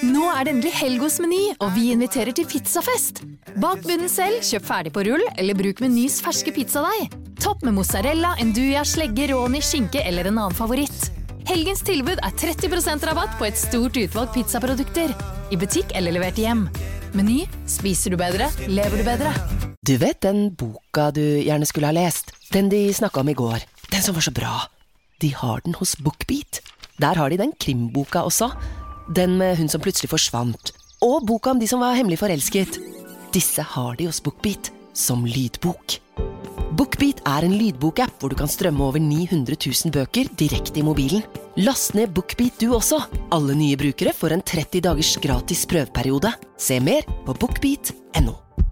Nå det endelig helg hos Meny, og vi inviterer til pizzafest. Bak bunnen selv, kjøp ferdig på rull, eller bruk Menys ferske pizzadeig. Topp med mozzarella, enduja, slegge, råni, skinke eller en annen favoritt. Helgens tilbud 30% rabatt på et stort utvalg pizzaprodukter. I butikk eller levert hjem. Meny, spiser du bedre, lever du bedre. Du vet den boka du gjerne skulle ha lest? Den de snakket om i går. Den som var så bra. De har den hos BookBeat. Der har de den krimboka også. Den med hun som plutselig forsvant. Og boka om de som var hemmelig forelsket. Disse har de hos BookBeat som lydbok. BookBeat en lydbokapp hvor du kan strømme over 900 000 bøker direkte i mobilen. Last ned BookBeat du også. Alle nye brukere får en 30 dagers gratis prøveperiode. Se mer på bookbeat.no.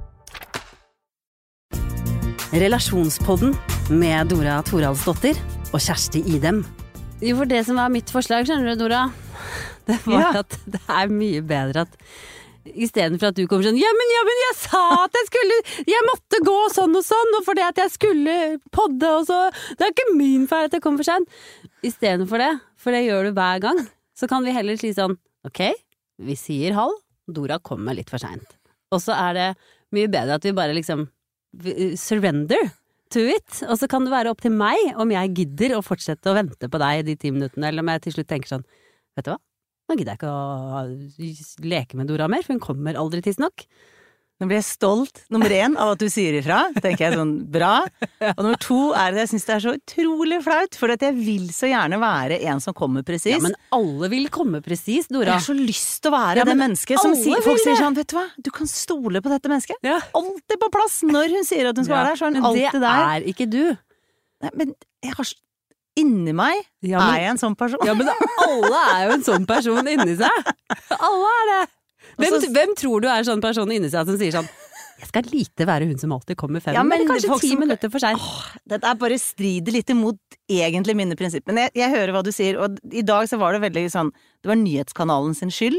Relasjonspodden med Dora Thoraldsdottir og Kjersti Idem. Jo, for det som var mitt forslag, skjønner du, Dora, det var at det mye bedre at i stedet for at du kommer sånn ja, men jeg sa at jeg måtte gå sånn og fordi at jeg skulle podde og så, det ikke min feil at jeg kom for sent. I stedet for det gjør du hver gang, så kan vi heller si sånn, ok, vi sier halv, Dora kommer litt for sent. Og så det mye bedre at vi bare liksom surrender to it, og så kan det være opp til meg om jeg gidder å fortsette å vente på deg de 10 minuttene, eller om jeg til slutt tenker sånn, vet du hva? Nå gidder jeg ikke å leke med Dora mer, for hun kommer aldri tidsnok. Nå blir jeg stolt, nummer 1, av at du sier ifra, tenker jeg sånn, bra. Og nummer 2 det jeg synes det så utrolig flaut, for at jeg vil så gjerne være en som kommer precis. Ja, men alle vil komme precis, Dora. Jeg har så lyst til å være det mennesket som folk sier sånn, vet du hva, du kan stole på dette mennesket. Ja. Alltid på plass når hun sier at hun skal være der, så hun alltid der. Men det ikke du. Nei, men jeg har inni meg jeg en sånn person. Ja, men alle jo en sånn person inni seg. Alle det. Hvem tror du sånn person inni seg som sier sånn jeg skal lite være hun som alltid kommer 5 eller kanskje 10 minutter for sent. Dette bare strider litt imot egentlig mine prinsipper. Men jeg hører hva du sier, og i dag så var det veldig sånn, det var nyhetskanalen sin skyld.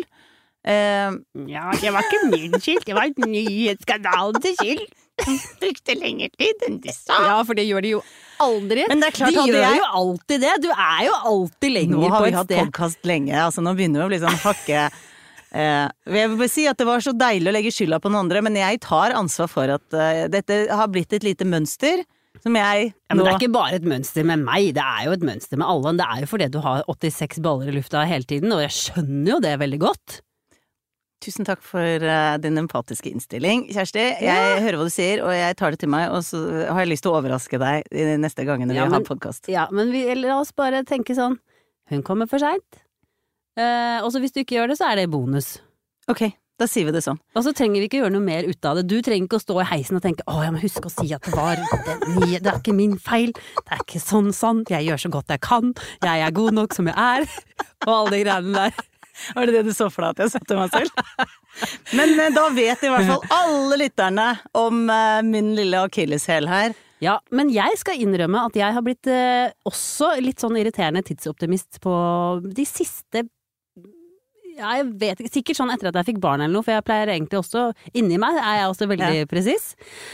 Ja, det var ikke min skyld, det var nyhetskanalen sin skyld. Brukte lenger tid enn de sa. Ja, for det gjør de jo aldri. Men det klart, de gjør jo alltid det. Du jo alltid lenger på et sted. Nå har vi hatt podcast lenge, altså nå begynner vi å bli sånn hakke. Jeg vil bare si at det var så deilig å legge skylda på noen andre, men jeg tar ansvar for at dette har blitt et lite mønster som jeg ja, men det ikke bare et mønster med meg, det jo et mønster med alle. Det jo fordi du har 86 baller i lufta hele tiden, og jeg skjønner jo det veldig godt. Tusen takk for din empatiske innstilling, Kjersti. Jeg hører hva du sier, og jeg tar det til meg, og så har jeg lyst til å overraske deg de neste gangene vi har podcast. Ja, men la oss bare tenke sånn, hun kommer for sent. Og så hvis du ikke gjør det, så det bonus. Ok, da sier vi det sånn. Og så trenger vi ikke gjøre noe mer ut av det. Du trenger ikke å stå i heisen og tenke jeg må huske å si at det ikke min feil, det ikke sånn, jeg gjør så godt jeg kan, jeg god nok som jeg og alle de greiene der. Var det du så for deg at jeg sa til meg selv? Men da vet i hvert fall alle lytterne om min lille akilleshæl her. Ja, men jeg skal innrømme at jeg har blitt også litt sånn irriterende tidsoptimist på de siste jeg vet ikke, sikkert sånn etter at jeg fikk barn eller noe, for jeg pleier egentlig også, inni meg jeg også veldig presis.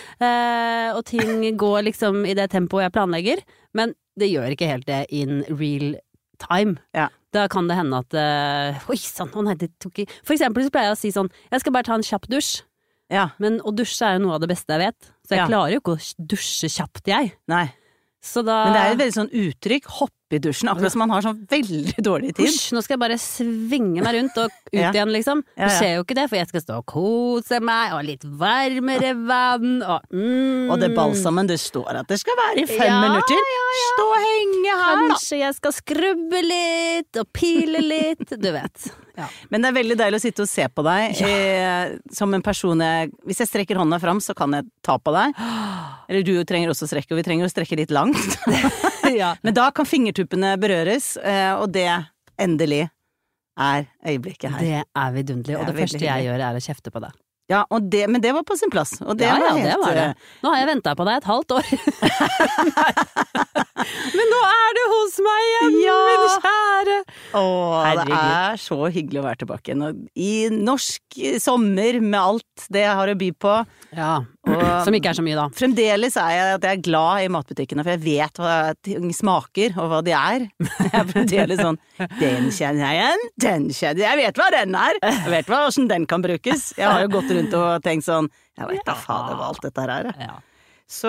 Og ting går liksom i det tempoet jeg planlegger, men det gjør ikke helt det in real time. Ja. Da kan det hende at oi, sånn, for eksempel så pleier jeg å si sånn, jeg skal bare ta en kjapp dusj. Ja. Men å dusje jo noe av det beste jeg vet, så jeg klarer jo ikke å dusje kjapt jeg. Nei. Så da... Men det jo et veldig sånn uttrykk, hopp i dusjen, akkurat som man har sånn veldig dårlig tid. Husj, nå skal jeg bare svinge meg rundt og ut igjen, liksom. Det skjer jo ikke det, for jeg skal stå og kose meg, og litt varmere vann, og det balsamen, det står at det skal være i 5 minutter. Stå og henge her, kanskje jeg skal skrubbe litt, og pile litt, du vet. Ja. Men det veldig deilig å sitte og se på deg som en person hvis jeg strekker hånda fram, så kan jeg ta på deg. Eller du trenger også å strekke, og vi trenger å strekke litt langt. Ja. Men da kan fingertuppene berøres, og det endelig øyeblikket her. Det vidunderlig, og det første jeg gjør å kjefte på deg. Ja, men det var på sin plass. Og det var helt... det var det. Nå har jeg ventet på deg et halvt år. Men nå du hos meg igjen, min kjære. Det så hyggelig å være tilbake igjen. I norsk sommer med alt det jeg har å by på. Ja, som ikke så mye da. Fremdeles jeg glad i matbutikkene, for jeg vet hva ting smaker, og hva de Jeg er fremdeles sånn, den kjenner jeg igjen, den kjenner jeg vet hva den jeg vet hvordan den kan brukes. Jeg har jo gått rundt og tenkt sånn, jeg vet da fader hva alt dette her Ja. Så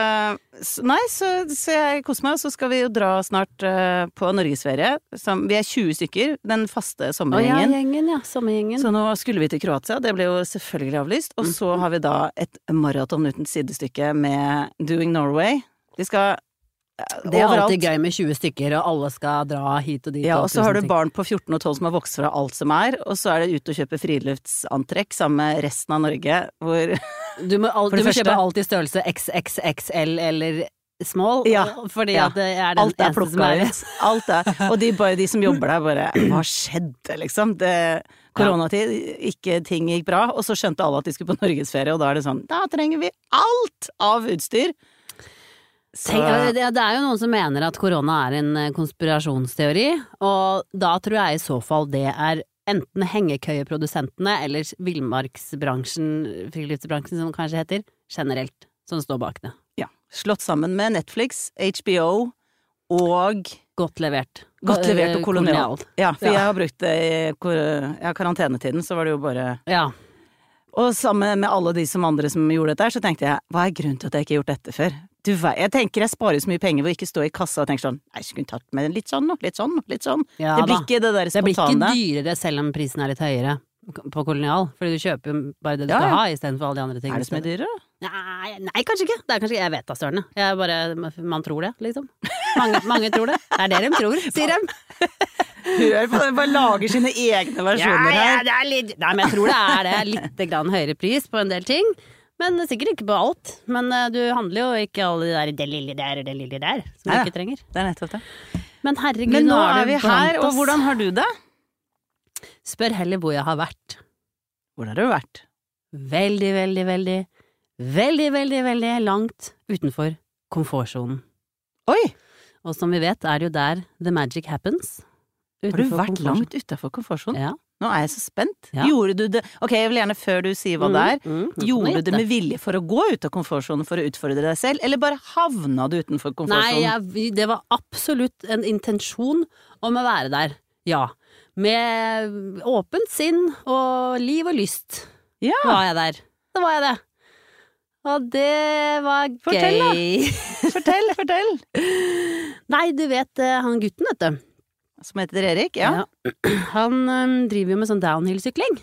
jeg koser meg, og så skal vi jo dra snart på norgesferie. Vi 20 stykker, den faste sommergjengen. Sommergjengen. Så nå skulle vi til Kroatia, det ble jo selvfølgelig avlyst. Og så har vi da et maraton uten sidestykke med Doing Norway. Vi skal det alltid gøy med 20 stykker, og alle skal dra hit og dit. Ja, og så har du barn på 14 og 12 som har vokst fra alt som og så det ut å kjøpe friluftsantrekk sammen med resten av Norge, hvor Du må kjøpe alt i størrelse XXXL eller small, fordi at det den alt eneste som Alt og de som jobber der bare, hva skjedde liksom? Koronatid, ikke ting gikk bra, og så skjønte alle at de skulle på norgesferie, og da det sånn, da trenger vi alt av utstyr. Det jo noen som mener at korona en konspirasjonsteori, og da tror jeg i så fall det enten hengekøyeprodusentene eller villmarksbransjen, friluftsbransjen som det kanskje heter, generelt, som står bak det. Ja, slått sammen med Netflix, HBO og Godt levert og kolonial. Ja, for jeg har brukt det i karantenetiden, så var det jo bare Og sammen med alle de andre som gjorde dette her, så tenkte jeg, hva grunnen til at jeg ikke har gjort dette før? Jeg tenker jeg sparer så mye penger ved å ikke stå i kassa og tenke sånn, jeg skulle tatt med litt sånn og litt sånn og litt sånn. Ja, det blir ikke det der spontane. Det blir ikke dyrere selv om prisen litt høyere på kolonial, fordi du kjøper jo bare det du skal ha i stedet for alle de andre tingene. Det som dyrere? Nei, kanskje ikke. Det kanskje jeg vet da, Sørne. Man tror det, liksom. Mange tror det. Det det de tror, sier de. Hør på det, bare lager sine egne versjoner her. Men jeg tror det litt grann høyere pris på en del ting. Men sikkert ikke på alt. Men du handler jo ikke alle det lille der og det lille der som du ikke trenger. Det nettopp det. Men herregud, men nå vi her, og hvordan har du det? Spør heller hvor jeg har vært. Hvor har du vært? Veldig, veldig, veldig, veldig, veldig, veldig langt utenfor komfortsonen. Oi! Og som vi vet det jo der the magic happens. Har du vært langt utenfor komfortsonen? Ja. Nå jeg så spent. Ja. Gjorde du det? Ok, jeg vil gjerne før du sier hva det gjorde du det med vilje for å gå ut av komfortsonen for å utfordre deg selv, eller bare havna du utenfor komfortsonen? Nei, det var absolutt en intensjon om å være der. Ja. Med åpent sinn og liv og lyst var jeg der. Da var jeg det. Og det var gøy. Fortell. Nei, du vet han gutten, vet du. Som heter Erik, ja. Han driver jo med sånn downhill-sykling.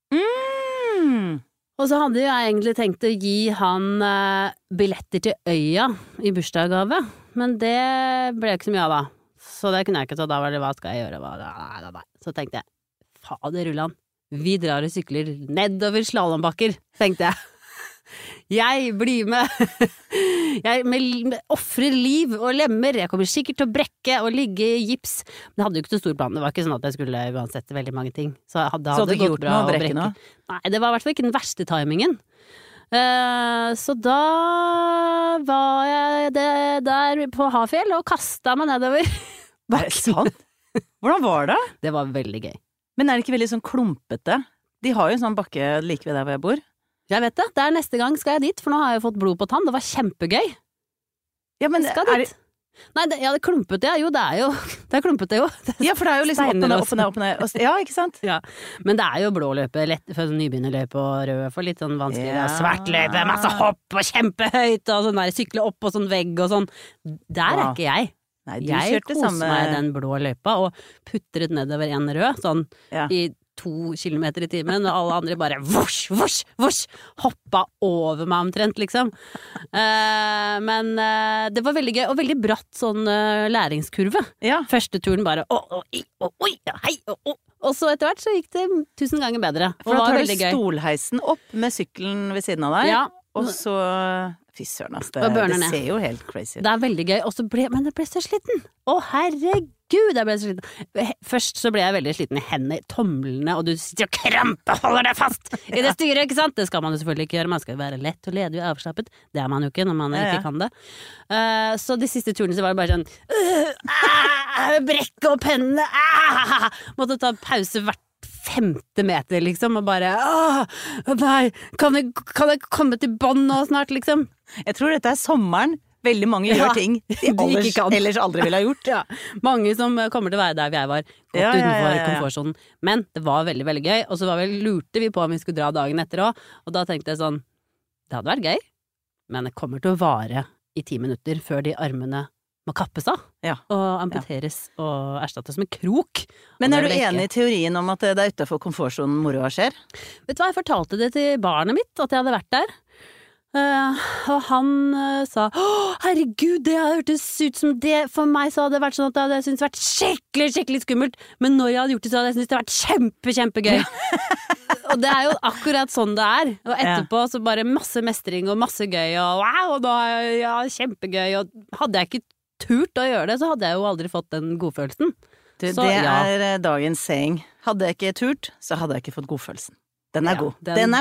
Og så hadde jeg egentlig tenkt å gi han billetter til øya i bursdagsgave, men det ble ikke så mye av da. Så det kunne jeg ikke, så da var det hva skal jeg gjøre? Så tenkte jeg, fader Rullan, vi drar og sykler nedover slalombakker, tenkte jeg. Jeg blir med. Jeg offrer liv og lemmer. Jeg kommer sikkert til å brekke og ligge i gips. Men jeg hadde jo ikke så stor plan. Det var ikke sånn at jeg skulle uansett veldig mange ting. Så det hadde gått bra å brekke nå? Nei, det var i hvert fall ikke den verste timingen. Så da var jeg der på Hafjell og kastet meg nedover. Er det sant? Hvordan var det? Det var veldig gøy. Men det ikke veldig sånn klumpete? De har jo en sånn bakke like ved der hvor jeg bor. Jeg vet det. Det neste gang skal jeg dit, for nå har jeg fått blod på tann. Det var kjempegøy. Ja, men skal dit. Nei, det klumpete, jo. Det klumpete, jo. Ja, for det jo liksom opp og ned. Ja, ikke sant? Ja. Men det jo blå løype, lett for nybegynnerløype og rød for litt sånn vanskelig. Ja. Svart løype, masse hopp og kjempehøyt og sånn der, sykle opp og sånn vegg og sånn. Der ikke jeg. Nei, jeg koser meg i den blå løypa og putret nedover en rød, sånn i 2 kilometer i timen, og alle andre bare vosj, vosj, vosj, hoppa over meg omtrent, liksom. Men det var veldig gøy, og veldig bratt sånn læringskurve. Ja. Første turen bare oi, hei, og så etter hvert så gikk det 1000 ganger bedre. For da tar du stolheisen opp med sykkelen ved siden av deg, og så fy søren, ass, det ser jo helt crazy ut. Det veldig gøy, men det ble så sliten. Å herregud, jeg ble så sliten. Først så ble jeg veldig sliten i hendene, tomlene, og du sitter og krampeholder deg fast i det styret, ikke sant? Det skal man jo selvfølgelig ikke gjøre, man skal være lett og ledig og avslappet. Det man jo ikke når man ikke kan det. Så de siste turene så var det bare sånn brekke opp hendene, måtte ta pause hvert 50 meter liksom, og bare nei, kan jeg komme til bånd nå snart liksom? Jeg tror dette sommeren. Veldig mange gjør ting de ellers aldri ville ha gjort. Ja, mange som kommer til å være der jeg var, gått utenfor komfortsonen. Men det var veldig, veldig gøy, og så lurte vi på om vi skulle dra dagen etter også, og da tenkte jeg sånn, det hadde vært gøy, men det kommer til å vare i 10 minutter før de armene må kappes av, og amputeres og erstattes med krok. Men er du enig i teorien om at det utenfor komfortsonen moroa skjer? Vet du hva, jeg fortalte det til barnet mitt, at jeg hadde vært der. Og han sa herregud, det hadde hørtes ut som det. For meg så hadde det vært sånn at jeg hadde syntes det vært skikkelig skummelt, men når jeg hadde gjort det så hadde jeg syntes det vært kjempegøy. Og det jo akkurat sånn det og etterpå så bare masse mestring og masse gøy, og wow, og da kjempegøy, og hadde jeg ikke turt å gjøre det, så hadde jeg jo aldri fått den godfølelsen. Det dagens saying. Hadde jeg ikke turt, så hadde jeg ikke fått godfølelsen. Den god. Den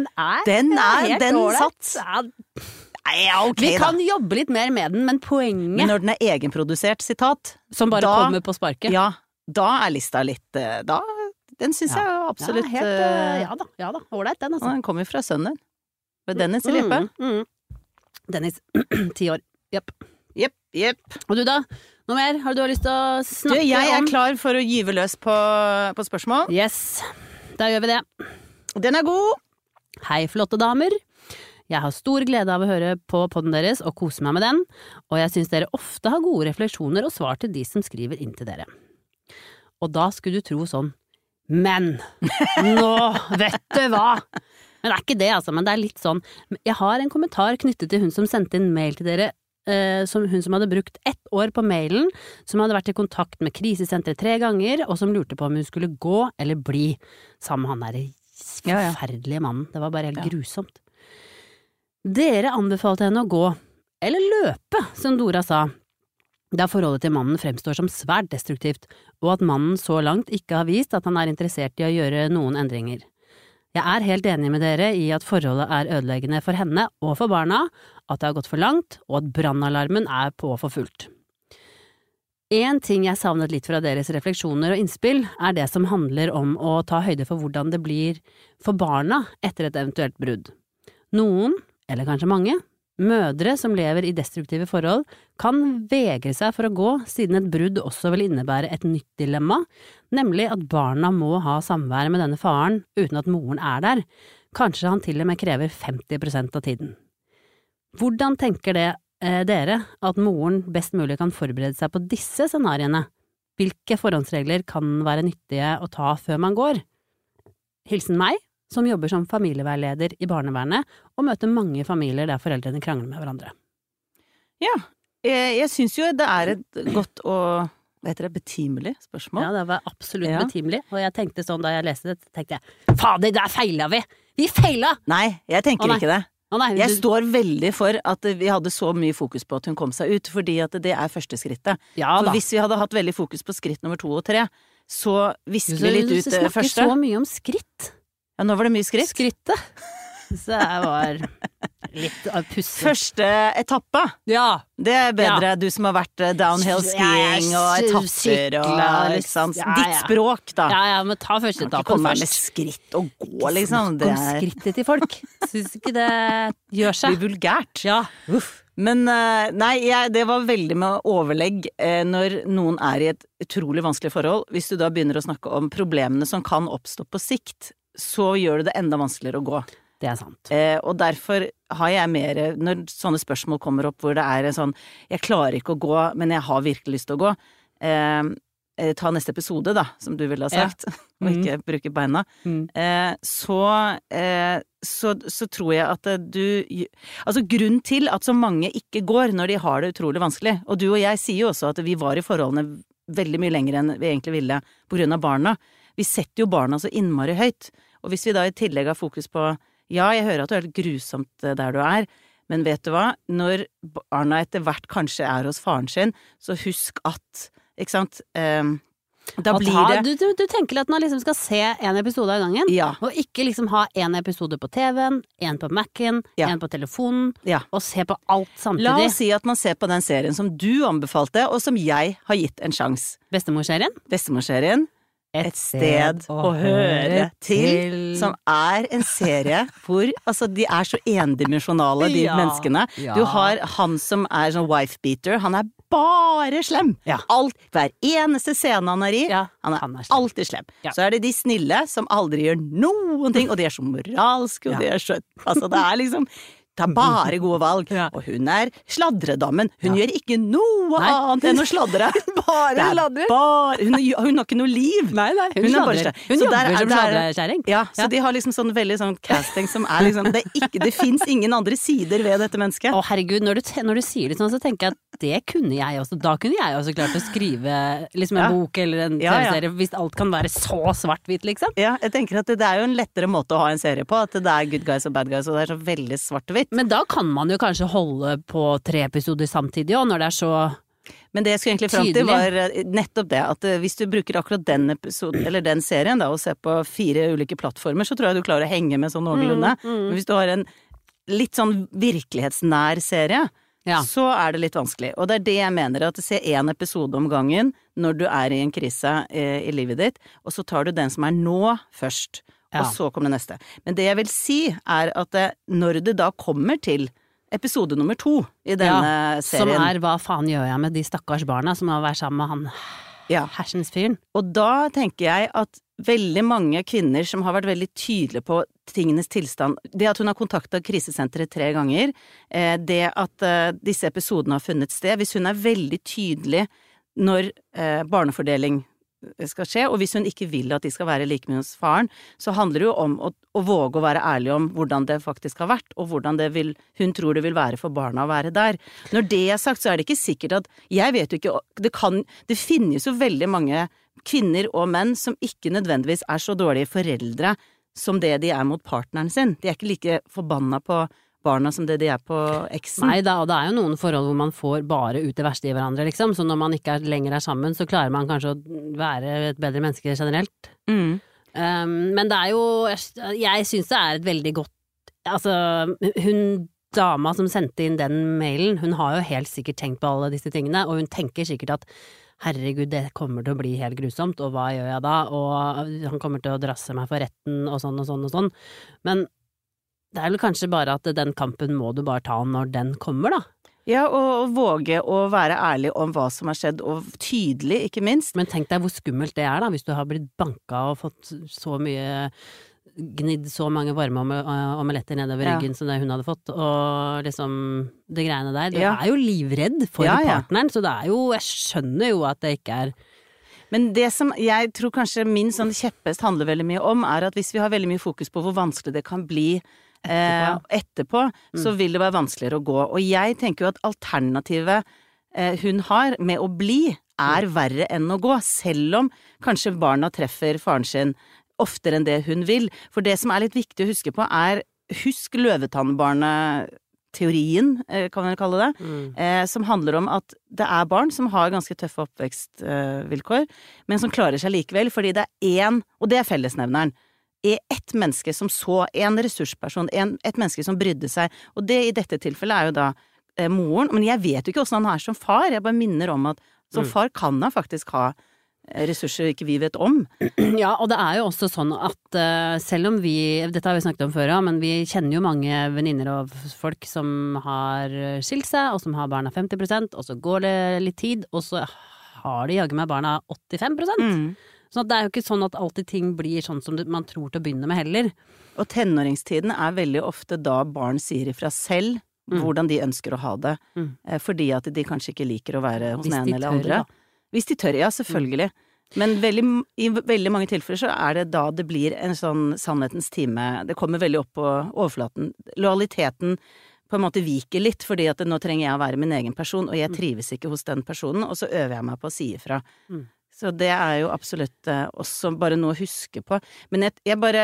satt. Okay, vi kan jobbe litt mer med den, men poenget... Men når den egenprodusert, sitat... Som bare kommer på sparket. Ja, da lista litt... den synes jeg absolutt... Ja da, ålreit den altså. Den kommer fra sønnen. Med Dennis i lippet. Dennis, 10 år. Jepp. Og du da? Noe mer? Har du lyst til å snakke om? Jeg klar for å gyve løs på spørsmål. Yes, da gjør vi det. Den god. Hei, flotte damer. Jeg har stor glede av å høre på podden deres og kose meg med den, og jeg synes dere ofte har gode refleksjoner og svar til de som skriver inn til dere. Og da skulle du tro sånn, men nå vet du hva? Men det ikke det altså, men det litt sånn. Jeg har en kommentar knyttet til hun som sendte inn mail til dere, hun som hadde brukt 1 år på mailen, som hadde vært i kontakt med krisesenteret 3 ganger, og som lurte på om hun skulle gå eller bli sammen med han der forferdelige mannen. Det var bare helt grusomt. Dere anbefalte henne å gå, eller løpe, som Dora sa, da forholdet til mannen fremstår som svært destruktivt, og at mannen så langt ikke har vist at han interessert i å gjøre noen endringer. Jeg helt enig med dere i at forholdet ødeleggende for henne og for barna, at det har gått for langt, og at brannalarmen på for fullt. En ting jeg savnet litt fra deres refleksjoner og innspill, det som handler om å ta høyde for hvordan det blir for barna etter et eventuelt brudd. Noen, eller kanskje mange, mødre som lever i destruktive forhold, kan vegre seg for å gå siden et brudd også vil innebære et nytt dilemma, nemlig at barna må ha samvær med denne faren uten at moren der. Kanskje han til og med krever 50% av tiden. Hvordan tenker dere at moren best mulig kan forberede seg på disse scenariene? Hvilke forhåndsregler kan være nyttige å ta før man går? Hilsen meg, som jobber som familieveileder i barnevernet, og møter mange familier der foreldrene krangler med hverandre. Ja, jeg synes jo det et godt og, betimelig spørsmål. Ja, det var absolutt betimelig, og jeg tenkte sånn da jeg leste det, tenkte jeg, fader, der feilet vi! Vi feilet! Nei, jeg tenker ikke det. Jeg står veldig for at vi hadde så mye fokus på at hun kom seg ut, fordi at det første skrittet. For hvis vi hadde hatt veldig fokus på skritt nummer 2 og 3, så visker vi litt ut det første. Du snakker så mye om skritt. Ja, nå var det mye skritt. Skrittet. Så jeg var litt pussig. Første etappe. Ja. Det bedre, du som har vært downhill skiing og etapper og liksom, ditt språk da. Ja, men ta første etappen først. Komme med skritt og gå, liksom. Snakk om skrittet til folk. Synes ikke det gjør seg. Det blir vulgært. Ja. Men nei, det var veldig med overlegg når noen i et utrolig vanskelig forhold. Hvis du da begynner å snakke om problemene som kan oppstå på sikt, så gjør det enda vanskeligere å gå. Det sant. Og derfor har jeg mer, når sånne spørsmål kommer opp hvor det en sånn, jeg klarer ikke å gå, men jeg har virkelig lyst til å gå, ta neste episode da, som du ville ha sagt, og ikke bruke beina, så tror jeg at altså grunnen til at så mange ikke går når de har det utrolig vanskelig, og du og jeg sier jo også at vi var i forholdene veldig mye lenger enn vi egentlig ville på grunn av barna. Vi setter jo barna så innmari høyt, og hvis vi da i tillegg har fokus på ja, jeg hører at det er grusomt der du er, men vet du hva? Når barna etter hvert kanskje er hos faren sin, så husk at, ikke sant, da blir det... Du tenker at man liksom skal se en episode av gangen, og ikke liksom ha en episode på TV-en, en på Mac-en, en på telefonen, og se på alt samtidig. La oss si at man ser på den serien som du anbefalte, og som jeg har gitt en sjans. Bestemorserien? Bestemorserien. Et sted å høre til, som er en serie hvor, altså, de er så endimensjonale, de menneskene. Du har han som er sånn wife-beater, han er bare slem. Hver eneste scene han er i, han er alltid slem. Så er det de snille som aldri gjør noen ting, og de er så moralske, og de er så, altså det er liksom... tar bare gode valg, og hun er sladredammen. Hun gjør ikke noe annet enn å sladre. Bare sladre? Hun har ikke noe liv. Nei, hun sladrer. Hun jobber som sladrekjæring. Så de har liksom sånn veldig sånn casting som er liksom, det finnes ingen andre sider ved dette mennesket. Å herregud, når du sier det sånn, så tenker jeg at det kunne jeg også. Da kunne jeg også klart å skrive liksom en bok eller en TV-serie, hvis alt kan være så svart-hvitt, liksom. Ja, jeg tenker at det er jo en lettere måte å ha en serie på, at det er good guys og bad guys, og det er så veldig svart-hvitt. Men da kan man jo kanskje holde på 3 episoder samtidig, og når det er så Men det jeg skulle egentlig frem til var nettopp det, at hvis du bruker akkurat den episoden, eller den serien da, og ser på 4 ulike plattformer, så tror jeg du klarer å henge med sånn noenlunde. Men hvis du har en litt sånn virkelighetsnær serie, så er det litt vanskelig. Og det er det jeg mener, at du ser en episode om gangen når du er i en krise i livet ditt, og så tar du den som er nå først. Og så kommer det neste. Men det jeg vil si er at når det da kommer til episode nummer 2 i denne serien, som er hva faen gjør jeg med de stakkars barna som har vært sammen med han hersens fyren. Og da tenker jeg at veldig mange kvinner som har vært veldig tydelige på tingenes tilstand, det at hun har kontaktet krisesenteret 3 ganger, det at disse episodene har funnet sted, hvis hun er veldig tydelig når barnefordeling skal skje, og hvis hun ikke vil at de skal være like med hos faren, så handler det jo om å våge å være ærlig om hvordan det faktisk har vært, og hvordan hun tror det vil være for barna å være der. Når det er sagt, så er det ikke sikkert at, jeg vet jo ikke, det finnes jo veldig mange kvinner og menn som ikke nødvendigvis er så dårlige foreldre som det de er mot partneren sin. De er ikke like forbanna på barna som det de er på eksen. Nei da, og det er jo noen forhold hvor man får bare ut det verste i hverandre, liksom. Så når man ikke lenger er sammen, så klarer man kanskje å være et bedre menneske generelt. Men det er jo, jeg synes det er et veldig godt, altså, hun dama som sendte inn den mailen, hun har jo helt sikkert tenkt på alle disse tingene, og hun tenker sikkert at herregud, det kommer til å bli helt grusomt, og hva gjør jeg da? Og han kommer til å drasse meg for retten, og sånn og sånn og sånn. Men det er vel kanskje bare at den kampen må du bare ta når den kommer, da. Ja, og våge å være ærlig om hva som har skjedd, og tydelig, ikke minst. Men tenk deg hvor skummelt det er da, hvis du har blitt banka og fått så mye, gnidd så mange varme omeletter nedover ryggen som det hun hadde fått, og liksom det greiene der. Du er jo livredd for partneren, så det er jo, jeg skjønner jo at det ikke er... Men det som jeg tror kanskje min sånn kjeppest handler veldig mye om, er at hvis vi har veldig mye fokus på hvor vanskelig det kan bli etterpå, så vil det være vanskeligere å gå. Og jeg tenker jo at alternativet hun har med å bli er verre enn å gå, selv om kanskje barna treffer faren sin oftere enn det hun vil. For det som er litt viktig å huske på er, husk løvetannbarnet teorien, kan man kalle det, som handler om at det er barn som har ganske tøffe oppvekstvilkår, men som klarer seg likevel, fordi det er og det er fellesnevneren, ett menneske som en ressursperson, et menneske som brydde seg, og det i dette tilfellet er jo da moren, men jeg vet jo ikke hvordan han er som far, jeg bare minner om at som far kan han faktisk ha ressurser ikke vi vet om. Ja, og det er jo også sånn at selv om dette har vi snakket om før, men vi kjenner jo mange venninner og folk som har skilt seg, og som har barna 50%, og så går det litt tid, og så har de jaggu med barna 85%. Så det er jo ikke sånn at alltid ting blir sånn som man tror til å begynne med heller. Og tenåringstiden er veldig ofte da barn sier ifra selv hvordan de ønsker å ha det, fordi at de kanskje ikke liker å være hos den ene eller andre. Hvis de tør, ja, selvfølgelig. Men i veldig mange tilfeller så er det da det blir en sånn sannhetens time. Det kommer veldig opp på overflaten. Lojaliteten på en måte viker litt, fordi at nå trenger jeg å være min egen person, og jeg trives ikke hos den personen, og så øver jeg meg på å si ifra. Så det er jo absolutt også bare noe å huske på. Men jeg bare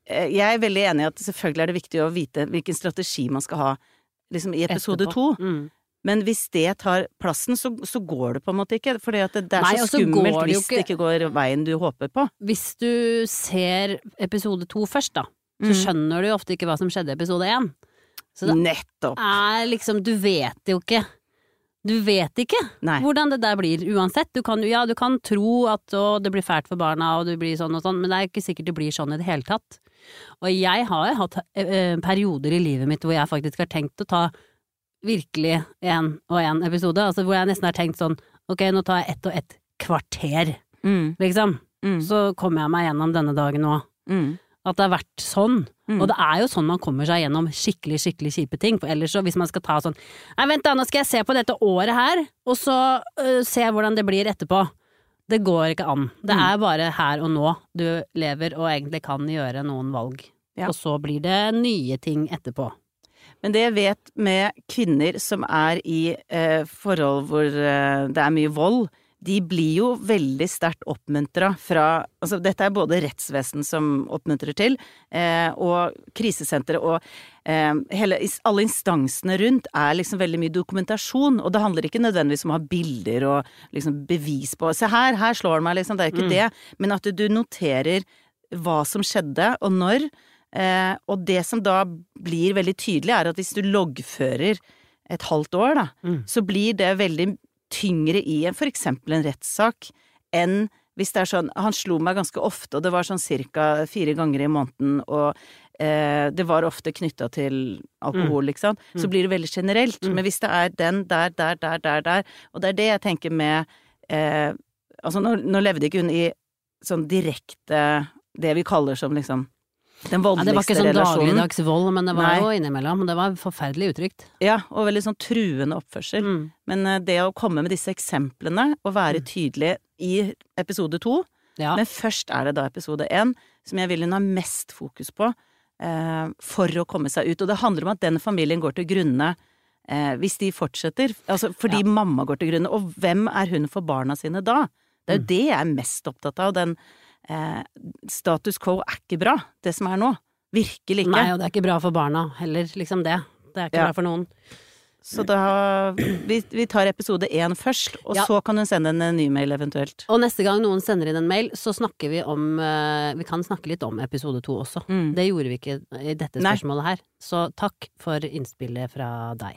jeg veldig enig i at selvfølgelig det viktig å vite hvilken strategi man skal ha liksom i episode 2. Men hvis det tar plassen, så går det på en måte ikke, fordi at det så skummelt hvis det ikke går veien du håper på. Hvis du ser episode 2 først da, så skjønner du jo ofte ikke hva som skjedde i episode 1. Så det Nettopp. Liksom, du vet jo ikke. Du vet ikke hvordan det der blir uansett. Du kan tro at det blir fælt for barna, og det blir sånn og sånn, men det ikke sikkert det blir sånn i det hele tatt. Og jeg har hatt perioder i livet mitt hvor jeg faktisk har tenkt å ta virkelig en og en episode, altså hvor jeg nesten har tenkt sånn, ok, nå tar jeg 1 og 1 kvarter, liksom. Så kommer jeg meg gjennom denne dagen nå. At det har vært sånn. Og det jo sånn man kommer seg gjennom skikkelig kjipe ting, for ellers så hvis man skal ta sånn, nei vent da, nå skal jeg se på dette året her, og så se hvordan det blir etterpå. Det går ikke an. Det bare her og nå du lever og egentlig kan gjøre noen valg. Og så blir det nye ting etterpå. Men det jeg vet med kvinner som i forhold hvor det mye vold, de blir jo veldig sterkt oppmuntret fra, altså dette både rettsvesen som oppmuntrer til, og krisesenteret, og alle instansene rundt liksom veldig mye dokumentasjon, og det handler ikke nødvendigvis om å ha bilder og liksom bevis på, se her slår det meg liksom, det ikke det, men at du noterer hva som skjedde, og når, og det som da blir veldig tydelig at hvis du loggfører et halvt år da, så blir det veldig tyngre i for eksempel en rettssak enn hvis det sånn, han slo meg ganske ofte, og det var sånn cirka 4 ganger i måneden, og det var ofte knyttet til alkohol, liksom, så blir det veldig generelt, men hvis det den der, og det det jeg tenker med, altså nå levde ikke hun i sånn direkte, det vi kaller som liksom den voldeligste relasjonen. Det var ikke sånn dagligdags vold, men det var jo innimellom, det var forferdelig utrygt. Ja, og veldig sånn truende oppførsel. Men det å komme med disse eksemplene, og være tydelig i episode 2, men først det da episode 1, som jeg vil hun ha mest fokus på, for å komme seg ut. Og det handler om at den familien går til grunne, hvis de fortsetter, altså fordi mamma går til grunne, og hvem hun for barna sine da? Det jo det jeg mest opptatt av, den status quo ikke bra, det som nå. Virkelig ikke. Nei, og det ikke bra for barna heller, liksom det. Det ikke bra for noen. Så da, vi tar episode 1 først, og så kan hun sende en ny mail eventuelt. Og neste gang noen sender inn en mail, så snakker vi om, vi kan snakke litt om episode 2 også. Det gjorde vi ikke i dette spørsmålet her. Så takk for innspillet fra deg.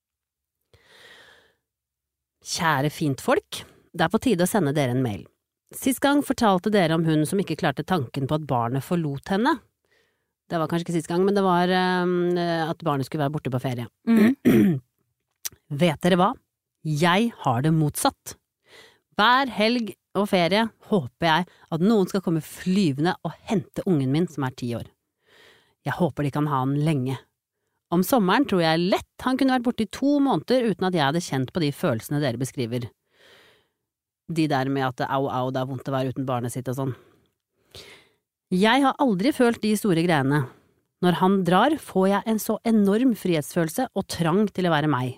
Kjære fintfolk, det på tide å sende dere en mail. Sist gang fortalte dere om hun som ikke klarte tanken på at barnet forlot henne. Det var kanskje ikke sist gang, men det var at barnet skulle være borte på ferie. Vet dere hva? Jeg har det motsatt. Hver helg og ferie håper jeg at noen skal komme flyvende og hente ungen min som 10 år. Jeg håper de kan ha han lenge. Om sommeren tror jeg lett han kunne vært borte i 2 måneder uten at jeg hadde kjent på de følelsene dere beskriver. De der med at au, det vondt å være uten barnet sitt og sånn. Jeg har aldri følt de store greiene. Når han drar, får jeg en så enorm frihetsfølelse og trang til å være meg.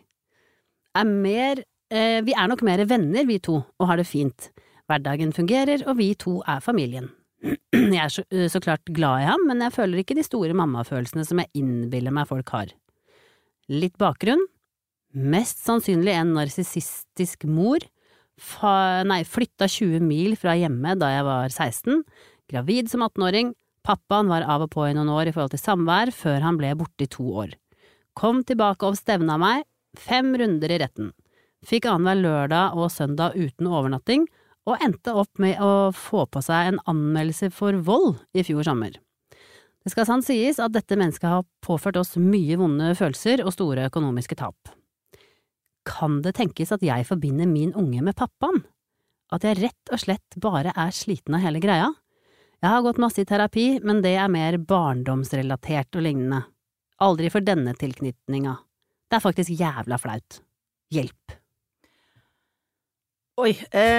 Vi nok mer venner, vi to, og har det fint. Hverdagen fungerer, og vi to familien. Jeg så klart glad i ham, men jeg føler ikke de store mammafølelsene som jeg innbiller meg folk har. Litt bakgrunn. Mest sannsynlig en narsissistisk mor. Flytta 20 mil fra hjemme da jeg var 16, gravid som 18-åring, pappaen var av og på i noen år i forhold til samvær før han ble borte i 2 år. Kom tilbake og stevna meg, 5 runder i retten. Fikk annenhver lørdag og søndag uten overnatting, og endte opp med å få på seg en anmeldelse for vold i fjor sommer. Det skal sant sies at dette mennesket har påført oss mye vonde følelser og store økonomiske tap. Kan det tenkes at jeg forbinder min unge med pappaen? At jeg rett og slett bare sliten av hele greia? Jeg har gått masse i terapi, men det mer barndomsrelatert og lignende. Aldri for denne tilknytninga. Det faktisk jævla flaut. Hjelp. Oi,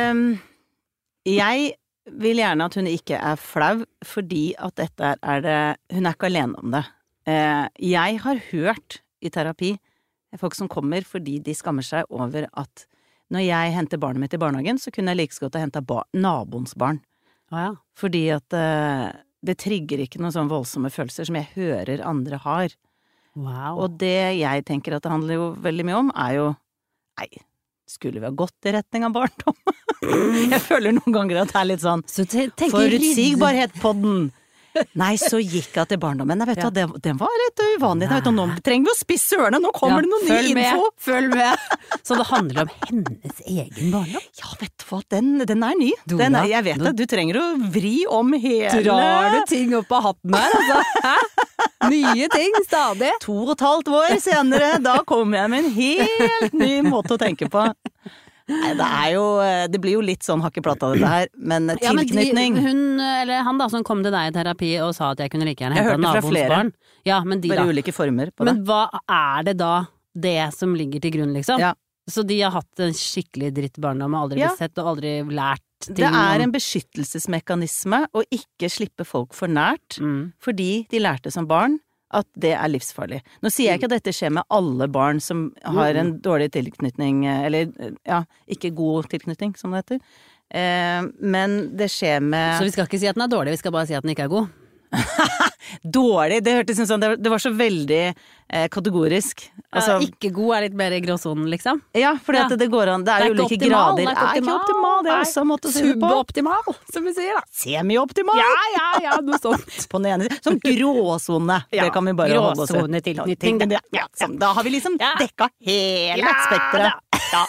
jeg vil gjerne at hun ikke flau, fordi at dette hun ikke alene om det. Jeg har hørt i terapi folk som kommer fordi de skammer seg over at når jeg henter barnet mitt i barnehagen, så kunne jeg like så godt ha hentet naboens barn. Ja. Fordi at det trigger ikke noen sånn voldsomme følelser som jeg hører andre har. Wow. Og det jeg tenker at det handler jo veldig mye om, er jo nei, skulle vi ha gått i retning av barndom? Jeg føler noen ganger at det er litt sånn forutsigbarhet på den. Nei, så gikk jeg til barndommen. Jeg vet du, den var litt uvanlig. Jeg vet, nå trenger vi å spisse ørene, nå kommer det noe ny info. Følg med. Så det handler om hennes egen barndom? Ja, vet du hva, den er ny. Jeg vet det, du trenger å vri om hele... Drar du ting opp av hatten her, altså? Hæ? Nye ting, stadig. 2,5 år senere, da kommer jeg med en helt ny måte å tenke på. Nei, det blir jo litt sånn hakkeplatt av dette her, men tilknytning. Eller han da som kom til deg i terapi og sa at jeg kunne like gjerne hente naboens barn. Ja, men de bare da. Ulike former på det. Men hva er det da, det som ligger til grunn, liksom? Ja. Så de har hatt en skikkelig dritt barndom og aldri blitt sett og aldri lært ting. Det er en beskyttelsesmekanisme å ikke slippe folk for nært, fordi de lærte som barn at det er livsfarlig. Nå sier jeg ikke at dette skjer med alle barn som har en dårlig tilknytning, eller ikke god tilknytning, som det heter. Men det skjer med... Så vi skal ikke si at den er dårlig, vi skal bare si at den ikke er god? Dårlig, det hørtes sånn, det var så veldig kategorisk. Altså, ikke god er litt mer i gråsonen, liksom? Ja, fordi at det går an, det er jo ulike grader. Det er ikke optimal, det er også en måte å si det på. Suboptimal, som vi sier da. Semi-optimal. Ja, noe sånt. På den ene siden, sånn gråsone, det kan vi bare holde oss til. Gråsonetilknytning. Da har vi liksom dekka hele spektret. Ja.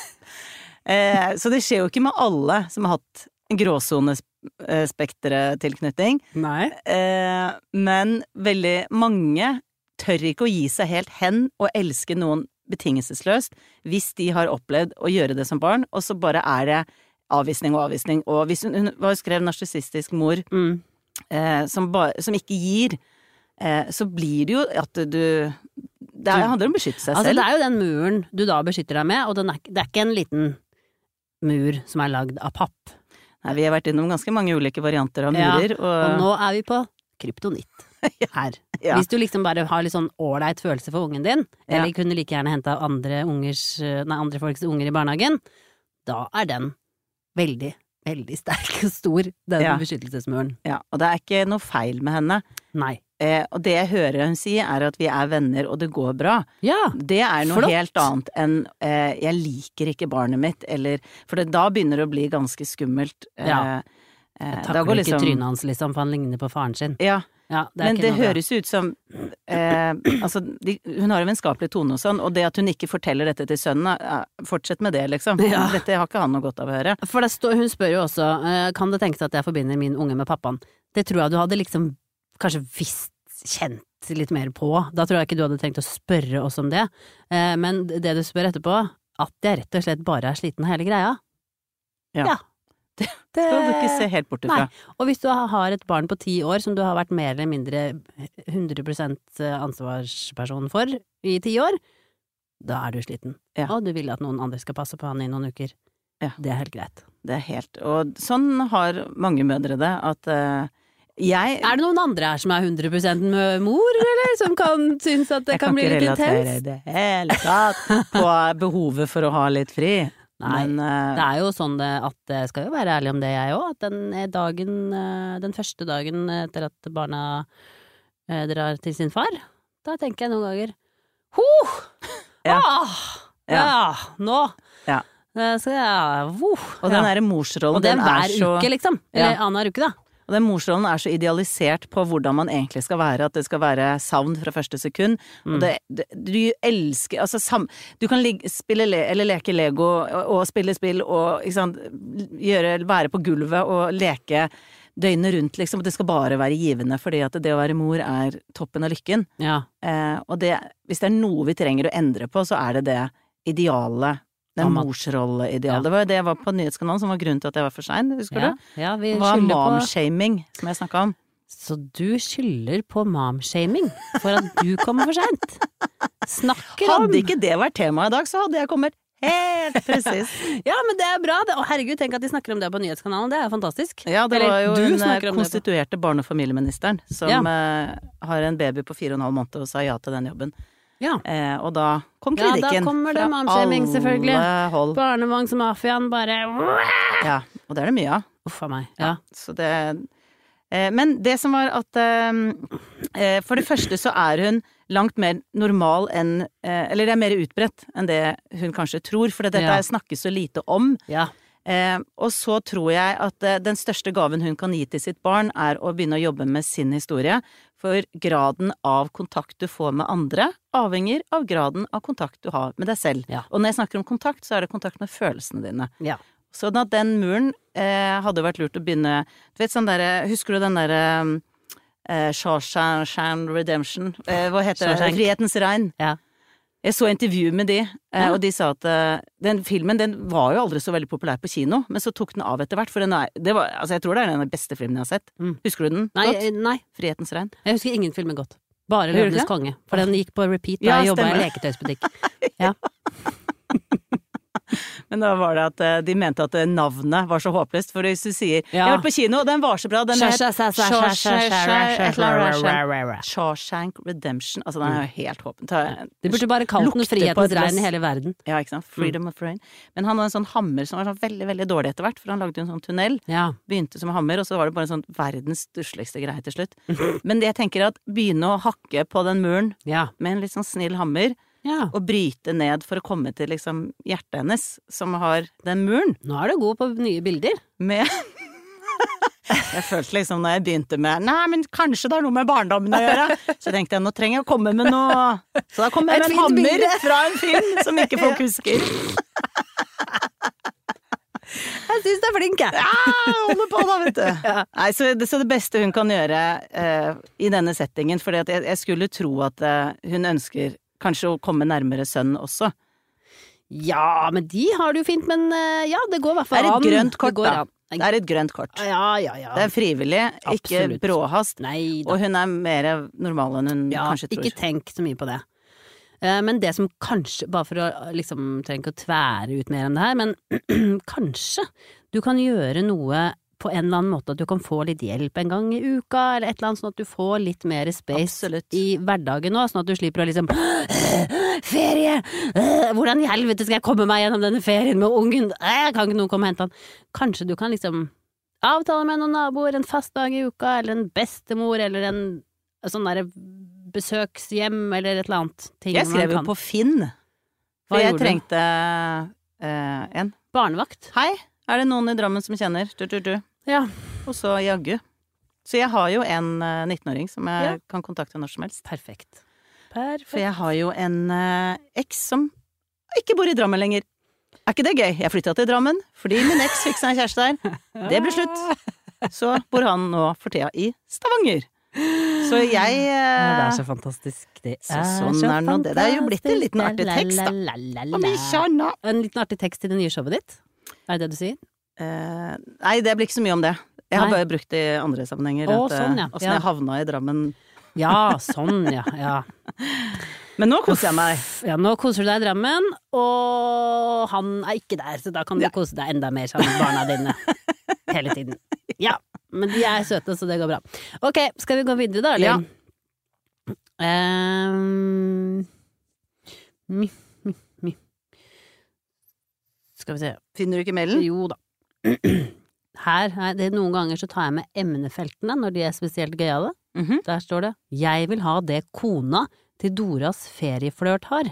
Så det skjer jo ikke med alle som har hatt en gråsonespektretilknytning. Nei. Men veldig mange tør ikke å gi seg helt hen og elske noen betingelsesløst hvis de har opplevd å gjøre det som barn, og så bare er det avvisning og avvisning. Og hvis hun skrev narsissistisk mor som ikke gir, så blir det jo at det handler om å beskytte seg selv. Altså det er jo den muren du da beskytter deg med, og det er ikke en liten mur som er lagd av papp. Nei, vi har vært innom ganske mange ulike varianter av murer. Og nå er vi på kryptonitt her. Ja. Hvis du liksom bare har litt sånn ålreit følelse for ungen din, eller kunne like gjerne hente andre folks unger i barnehagen, da er den veldig, veldig sterk og stor, den beskyttelsesmuren. Ja, og det er ikke noe feil med henne. Nei. Og det jeg hører hun si er at vi er venner og det går bra. Ja, det er noe helt annet enn jeg liker ikke barnet mitt, for da begynner det å bli ganske skummelt. Jeg takler ikke trynet hans liksom, for han ligner på faren sin. Ja, men det høres ut som altså, hun har jo vennskapelig tone og sånn, og det at hun ikke forteller dette til sønnen, fortsett med det liksom. Dette har ikke han noe godt av å høre. For hun spør jo også, kan det tenkes at jeg forbinder min unge med pappaen? Det tror jeg du hadde liksom kanskje kjent litt mer på. Da tror jeg ikke du hadde tenkt å spørre oss om det. Men det du spør etterpå, at jeg rett og slett bare er sliten av hele greia. Ja. Det skal du ikke se helt bort ifra. Nei. Og hvis du har et barn på 10 år som du har vært mer eller mindre 100% ansvarsperson for i 10 år, da er du sliten. Ja. Og du vil at noen andre skal passe på han i noen uker. Ja. Det er helt greit. Det er helt, og sånn har mange mødre det, at er det noen andre her som er 100% mor, eller som kan synes at det kan bli litt intenst? Jeg kan ikke relatere det hele tatt på behovet for å ha litt fri. Nei, det er jo sånn at jeg skal jo være ærlig om det jeg også, at den første dagen etter at barna drar til sin far, da tenker jeg noen ganger nå skal jeg og den der morsrollen, og det er hver uke liksom, eller annenhver uke da. Og den morsrollen er så idealisert på hvordan man egentlig skal være, at det skal være savn fra første sekund. Og du elsker, altså du kan spille eller leke Lego og spille spill og ikke sant, være på gulvet og leke døgnet rundt liksom, og det skal bare være givende, fordi at det å være mor er toppen av lykken. Ja. Og hvis det er noe vi trenger å endre på, så er det idealet. Den morsrolle-ideal. Det var jo det jeg var på Nyhetskanalen som var grunnen til at jeg var for sein, husker du? Ja, vi skylder på... Det var mom-shaming, som jeg snakket om. Så du skylder på mom-shaming for at du kommer for sent? Snakker om... Hadde ikke det vært tema i dag, så hadde jeg kommet helt precis. Ja, men det er bra. Herregud, tenk at de snakker om det på Nyhetskanalen. Det er fantastisk. Ja, det var jo den konstituerte barne- og familieministeren som har en baby på 4,5 måneder og sa ja til den jobben. Ja. Og da kom kritikken. Ja, da kommer det mom-shaming, selvfølgelig. Barnevangsmafiaen bare... Ja, og det er det mye av. Uff a meg. Ja. Så det... Men det som var at for det første så hun langt mer normal enn eller det mer utbredt enn det hun kanskje tror, for dette snakkes så lite om. Ja. Og så tror jeg at den største gaven hun kan gi til sitt barn å begynne å jobbe med sin historie, for graden av kontakt du får med andre avhenger av graden av kontakt du har med deg selv. Ja. Og når jeg snakker om kontakt, så det kontakt med følelsene dine. Ja. Sånn at den muren hadde vært lurt å begynne, du vet sånn der, husker du den der Shawshank Redemption, hva heter det? Frihetens regn. Ja. Jeg så intervju med de, og de sa at den filmen, den var jo aldri så veldig populær på kino, men så tok den av etter hvert, for det var, altså jeg tror det en av de beste filmene jeg har sett. Husker du den? Nei. Frihetens regn. Jeg husker ingen filmer godt. Bare Løvenes konge, for den gikk på repeat da jeg jobbet i leketøysbutikk. Ja. Men da var det at de mente at navnet var så håpløst, for hvis du sier jeg har vært på kino, og den var så bra, den Shawshank Redemption, altså den jo helt håpen. De burde bare kalt den Frihetens regn i hele verden. Ja, ikke sant? Freedom of Rain. Men han hadde en sånn hammer som var sånn veldig, veldig dårlig etter hvert, for han lagde jo en sånn tunnel, begynte som en hammer, og så var det bare en sånn verdens stussligste greie til slutt. Men jeg tenker at begynne å hakke på den muren med en litt sånn snill hammer, og bryte ned for å komme til liksom hjertet hennes, som har den muren. Nå du god på nye bilder. Jeg følte liksom når jeg begynte med nei, men kanskje det har noe med barndommen å gjøre, så tenkte jeg nå trenger jeg å komme med noe, så da kom jeg med en hammer fra en film som ikke folk husker. Jeg synes du flink, jeg. Ja, holder på da, vet du. Nei, så det beste hun kan gjøre i denne settingen, fordi at jeg skulle tro at hun ønsker kanskje å komme nærmere sønnen også. Ja, men de har det jo fint, men ja, det går i hvert fall an. Det et grønt kort, da. Det et grønt kort. Ja. Det frivillig, ikke absolutt. Bråhast. Neida. Og hun mer normal enn hun kanskje tror. Ja, ikke tenk så mye på det. Men det som kanskje, bare for å liksom, trenger ikke å tvære ut mer om det her, men kanskje du kan gjøre noe på en eller annen måte, at du kan få litt hjelp en gang i uka, eller et eller annet, sånn at du får litt mer space i hverdagen nå, sånn at du slipper å liksom ferie! Hvordan i helvete skal jeg komme meg gjennom denne ferien med ungen? Kan ikke noen komme og hente han? Kanskje du kan liksom avtale med noen naboer en fast dag i uka, eller en bestemor, eller en sånn der besøkshjem, eller et eller annet ting. Jeg skrev jo på Finn, for jeg trengte en barnevakt. Hei! Det noen i Drammen som kjenner? Ja. Og så jaggu. Så jeg har jo en 19-åring som jeg kan kontakte når som helst. Perfekt. For jeg har jo en eks som ikke bor i Drammen lenger. Ikke det gøy? Jeg flyttet til Drammen, fordi min eks fikk seg en kjæreste der. Det ble slutt. Så bor han nå for tida i Stavanger. Så jeg det så fantastisk. Sånn nå det. Det jo blitt en liten artig tekst, da. Om jeg skjønner. En liten artig tekst til det nye showet ditt? Det det du sier? Nei, det blir ikke så mye om det. Jeg har bare brukt det i andre sammenhenger. Sånn, ja. Og sånn jeg havna i Drammen. Ja, sånn, ja. Men nå koser jeg meg. Ja, nå koser du deg i Drammen, og han ikke der, så da kan du kose deg enda mer sammen med barna dine. Hele tiden. Ja, men de søte, så det går bra. Ok, skal vi gå videre da, eller? Ja. Skal vi se. Finner du ikke mailen? Jo da. Her, noen ganger så tar jeg med emnefeltene når de spesielt gøyale. Der står det: Jeg vil ha det kona til Doras ferieflørt har.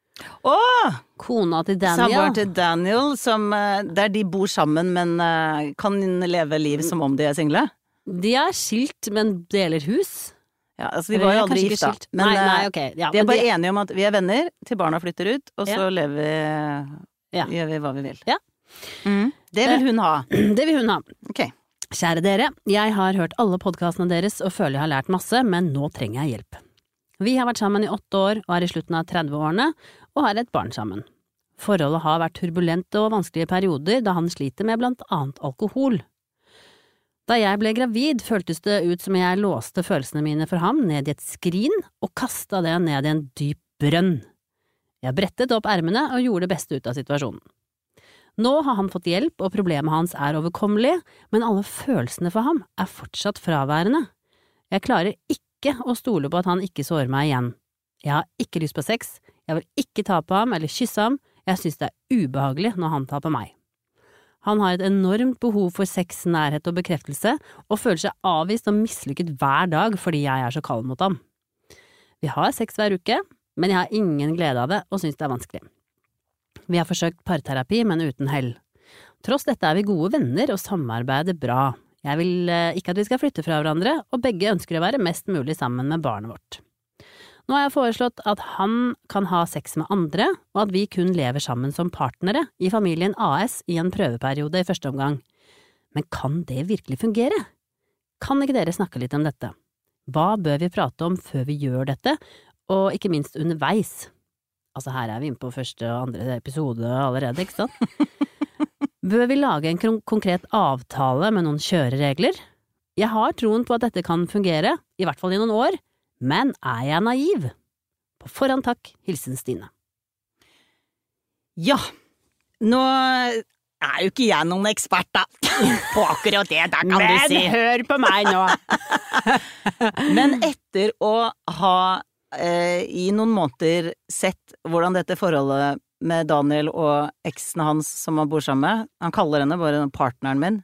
Kona til Daniel. Samboeren til Daniel, som, der de bor sammen, men kan leve liv som om de single? De skilt, men deler hus. Ja, altså de var jo aldri gift da. Men nei, okay. Ja, de bare enige om at vi venner til barna flytter ut, og så lever vi... gjør vi hva vi vil. Ja. Det vil hun ha. Det vil hun ha. Ok. Kjære dere, jeg har hørt alle podcastene deres og føler jeg har lært masse, men nå trenger jeg hjelp. Vi har vært sammen i 8 år og i slutten av 30-årene og har et barn sammen. Forholdet har vært turbulente og vanskelige perioder da han sliter med blant annet alkohol. Da jeg ble gravid føltes det ut som jeg låste følelsene mine for ham ned i et skrin og kastet det ned i en dyp brønn. Jeg brettet opp ermene og gjorde det beste ut av situasjonen. Nå har han fått hjelp, og problemet hans overkommelig, men alle følelsene for ham fortsatt fraværende. Jeg klarer ikke å stole på at han ikke sårer meg igjen. Jeg har ikke lyst på sex, jeg vil ikke ta på ham eller kysse ham, jeg synes det ubehagelig når han tar på meg. Han har et enormt behov for sex, nærhet og bekreftelse, og føler seg avvist og mislykket hver dag fordi jeg er så kald mot ham. Vi har sex hver uke, men jeg har ingen glede av det og synes det er vanskelig. Vi har forsøkt parterapi, men uten hell. Tross dette er vi gode venner og samarbeider bra. Jeg vil ikke at vi skal flytte fra hverandre, og begge ønsker å være mest mulig sammen med barnet vårt. Nå har jeg foreslått at han kan ha sex med andre, og at vi kun lever sammen som partnere i familien AS i en prøveperiode i første omgang. Men kan det virkelig fungere? Kan ikke dere snakke litt om dette? Hva bør vi prate om før vi gjør dette, og ikke minst underveis? Altså her er vi inne på første og andre episode allerede, ikke sant? Bør vi lage en konkret avtale med noen kjøreregler? Jeg har troen på at dette kan fungere, i hvert fall i noen år, men er jeg naiv? På forhånd takk, hilsen Stine. Ja, nå er jo ikke jeg noen ekspert da, på akkurat det, da kan du si. Hør på meg nå. Men etter å ha i noen måneder sett hvordan dette forholdet med Daniel og eksen hans som han bor sammen med, han kaller henne bare partneren min,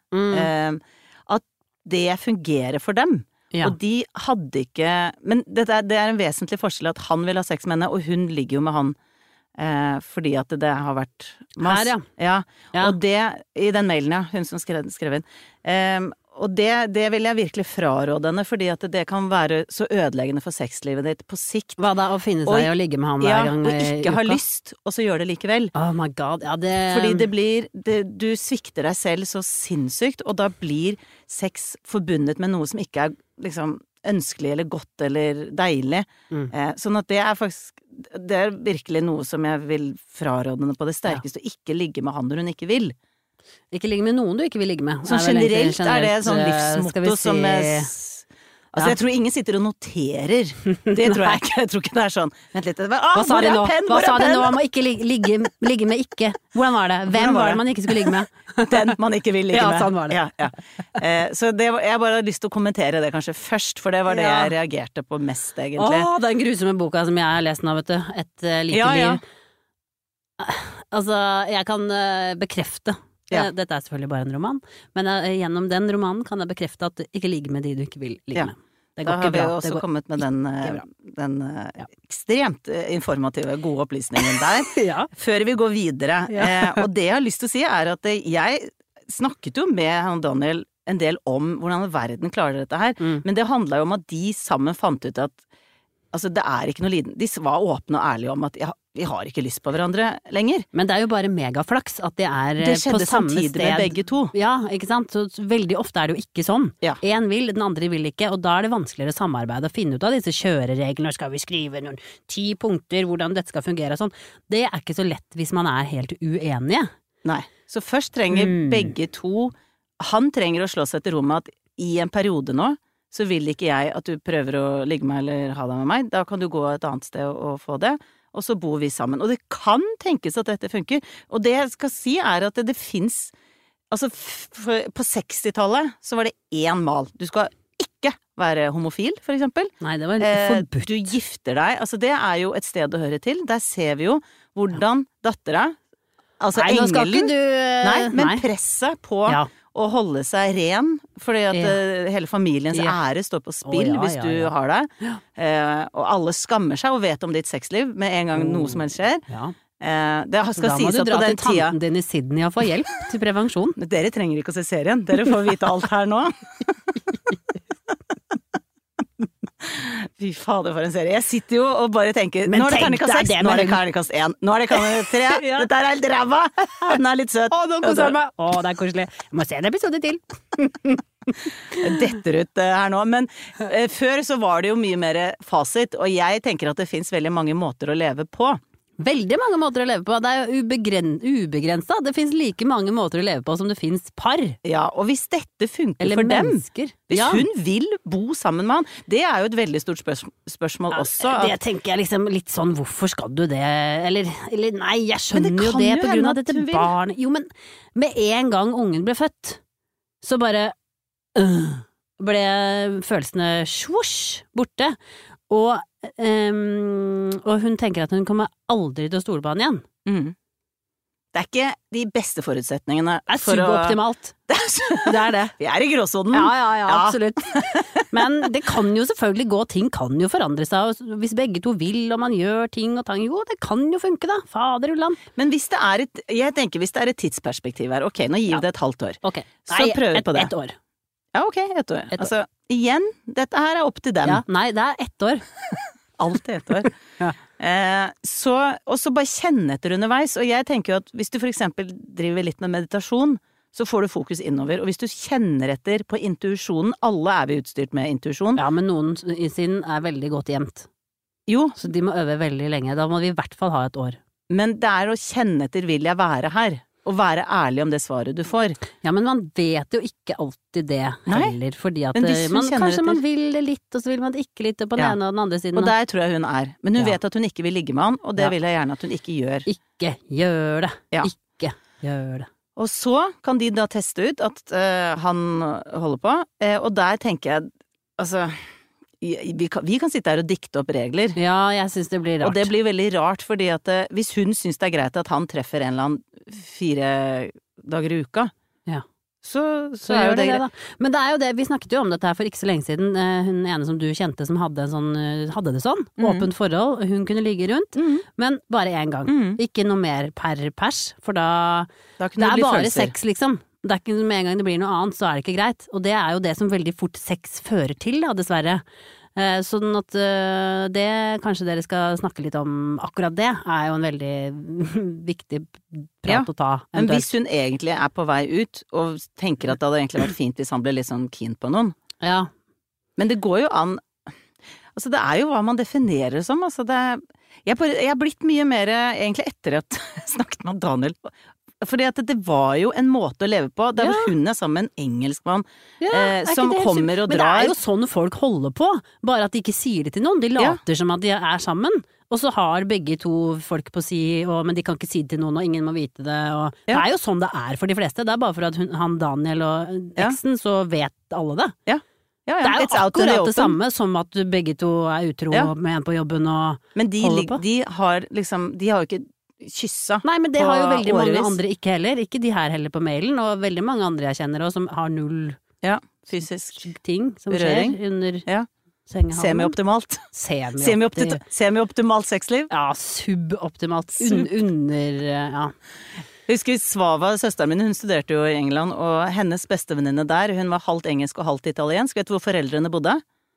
at det fungerer for dem. Ja. Og de hadde ikke, men det er en vesentlig forskjell at han vil ha sex med henne, og hun ligger jo med han fordi at det har vært masse. Her, ja. Og det, i den mailen, ja, hun som skrev inn. Og det vil jeg virkelig fraråde henne, fordi at det kan være så ødeleggende for sexlivet ditt på sikt. Hva da, å finne seg og ligge med han hver gang i uka? Og ikke ha lyst, og så gjør det likevel. Oh my god, ja det... Fordi du svikter deg selv så sinnssykt, og da blir sex forbundet med noe som ikke er liksom ønskelig eller godt eller deilig. Sånn at det er faktisk, det er virkelig noe som jeg vil fraråde henne på det sterkeste, å ikke ligge med han når hun ikke vil. Ikke ligge med noen du ikke vil ligge med. Så generelt er det sånn livsmotto som altså jeg tror ingen sitter og noterer. Det tror jeg ikke. Jeg tror ikke det er sånn. Vent litt. Hva sa de nå? Hva sa de nå om å ikke ligge med ikke? Hvordan var det? Hvem var det man ikke skulle ligge med? Den man ikke vil ligge med. Ja, sånn var det. Ja. Så jeg bare har lyst til å kommentere det kanskje først, for det var det jeg reagerte på mest egentlig. Den grusomme boka som jeg har lest nå, vet du. Et lite liv. Altså, jeg kan bekrefte. Dette er selvfølgelig bare en roman, men gjennom den romanen kan jeg bekrefte at du ikke ligger med de du ikke vil ligge med. Det går ikke bra. Da har vi også kommet med den ekstremt informative, gode opplysningen der, før vi går videre. Og det jeg har lyst til å si er at jeg snakket jo med han Daniel en del om hvordan verden klarer dette her, men det handlet jo om at de sammen fant ut at altså det er ikke noe liden. De var åpne og ærlige om at vi har ikke lyst på hverandre lenger. Men det er jo bare megaflaks at det er på samme sted. Det skjedde samtidig med begge to. Ja, ikke sant? Så veldig ofte er det jo ikke sånn. En vil, den andre vil ikke, og da er det vanskeligere samarbeid å finne ut av disse kjørereglene. Skal vi skrive noen 10 punkter, hvordan dette skal fungere og sånn. Det er ikke så lett hvis man er helt uenige. Nei. Så først trenger begge to, han trenger å slå seg til ro med at i en periode nå, så vil ikke jeg at du prøver å ligge med eller ha deg med meg. Da kan du gå et annet sted og få det. Og så bor vi sammen. Og det kan tenkes at dette funker. Og det jeg skal si er at det finnes, altså på 60-tallet så var det 1 mal. Du skal ikke være homofil, for eksempel. Nei, det var forbudt. Du gifter deg. Altså det er jo et sted å høre til. Der ser vi jo hvordan dattera, altså engelen. Nei, nå skal ikke du... Nei, men presset på... å holde seg ren, fordi at hele familiens ære står på spill hvis du har det. Og alle skammer seg og vet om ditt sexliv med en gang noe som helst skjer. Det skal sies at på den tida... Da må du dra til tanten din i Sydney og få hjelp til prevensjon. Dere trenger ikke å se serien. Dere får vite alt her nå. Fy fader for en serie. Jeg sitter jo og bare tenker, nå er det terningkast 6, nå er det terningkast 1, nå er det terningkast 3, dette er helt ræva, den er litt søt. Nå koser jeg meg. Det er koselig. Jeg må se en episode til. Detter ut her nå, men før så var det jo mye mer fasit, og jeg tenker at det finnes veldig mange måter å leve på. Veldig mange måter å leve på. Det er jo ubegrenset. Det finnes like mange måter å leve på som det finnes par. Ja, og hvis dette funker eller for mennesker. Hvis hun vil bo sammen med han, det er jo et veldig stort spørsmål også. Det tenker jeg liksom litt sånn, hvorfor skal du det? Eller nei, jeg skjønner jo det på grunn av dette barnet. Jo, men med en gang ungen ble født, så bare ble følelsene svosj borte. Og hun tenker at hun kommer aldri til å stole på han igjen. Det er ikke de beste forutsetningene Det er suboptimalt. Det er det. Vi er i gråsonen. Ja, absolutt. Men det kan jo selvfølgelig gå, ting kan jo forandre seg, og hvis begge to vil, og man gjør ting og tang, jo, det kan jo funke da, faderulland. Men hvis det er jeg tenker hvis det er et tidsperspektiv her, ok, nå gir vi det et halvt år. Ok, Så prøver vi på det. Et år. Ja, ok, et år. Altså, igjen, dette her er opp til dem. Ja, nei, det er 1 år. Alt et år. Og så bare kjenne etter underveis, og jeg tenker jo at hvis du for eksempel driver litt med meditasjon, så får du fokus innover, og hvis du kjenner etter på intuisjonen, alle er vi utstyrt med intuisjon. Ja, men noen i sin er veldig godt gjemt. Jo. Så de må øve veldig lenge, da må vi i hvert fall ha 1 år. Men det er å kjenne etter vil jeg være her, og være ærlig om det svaret du får. Ja, men man vet jo ikke alltid det heller, fordi at kanskje man vil det litt, og så vil man det ikke litt på den ene og den andre siden. Og der tror jeg hun er. Men hun vet at hun ikke vil ligge med han, og det vil jeg gjerne at hun ikke gjør. Ikke gjør det. Ja. Ikke gjør det. Og så kan de da teste ut at han holder på, og der tenker jeg, altså, vi kan sitte her og dikte opp regler. Ja, jeg synes det blir rart. Og det blir veldig rart, fordi at hvis hun synes det er greit at han treffer en eller annen 4 dager i uka, så er jo det greit. Men det er jo det, vi snakket jo om dette her for ikke så lenge siden, hun ene som du kjente som hadde det sånn, åpent forhold, hun kunne ligge rundt, men bare en gang. Ikke noe mer per pers, for da det er bare sex liksom. Det er ikke med en gang det blir noe annet, så er det ikke greit. Og det er jo det som veldig fort sex fører til, da, dessverre. Sånn at det kanskje dere skal snakke litt om, akkurat det er jo en veldig viktig prat å ta. Men hvis hun egentlig er på vei ut, og tenker at det hadde egentlig vært fint hvis han ble litt sånn keen på noen. Ja. Men det går jo an, altså det er jo hva man definerer som, altså jeg har blitt mye mer, egentlig etter at jeg snakket med Daniel, fordi at det var jo en måte å leve på, der hun er sammen med en engelskmann som kommer og drar. Men det er jo sånn folk holder på, bare at de ikke sier det til noen, de later som at de er sammen, og så har begge to folk på si, men de kan ikke si det til noen, og ingen må vite det, og det er jo sånn det er for de fleste, det er bare for at han Daniel og eksen, så vet alle det. Ja. Det er jo akkurat det samme som at begge to er utro med en på jobben og holder på. Men de har jo ikke kyssa. Nei, men det har jo veldig mange andre ikke heller. Ikke de her heller på mailen, og veldig mange andre jeg kjenner også, som har null fysisk ting som skjer under sengehalmen. Semi-optimalt sexliv. Ja, suboptimalt. Under, Husker Svava, søsteren min, hun studerte jo i England, og hennes bestevenninne der, hun var halvt engelsk og halvt italiensk. Vet du hvor foreldrene bodde?